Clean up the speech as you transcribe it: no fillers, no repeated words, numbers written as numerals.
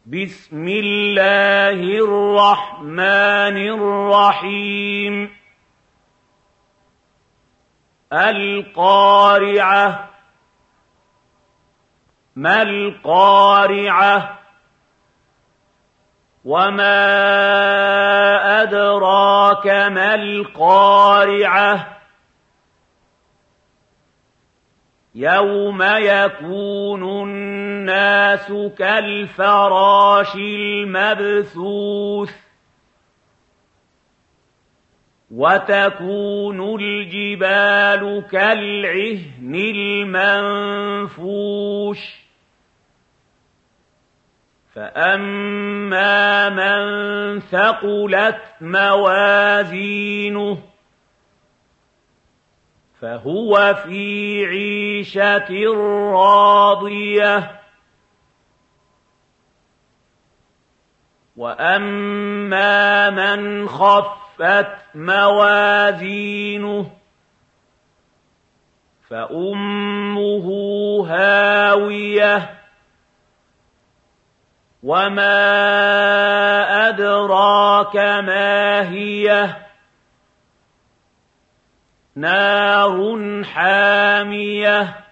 بسم الله الرحمن الرحيم القارعة ما القارعة وما أدراك ما القارعة يوم يكون الناس كالفراش المبثوث وتكون الجبال كالعهن المنفوش فأما من ثقلت موازينه فهو في عيشة راضية وأما من خفت موازينه فأمه هاوية وما أدراك ما هي نار حامية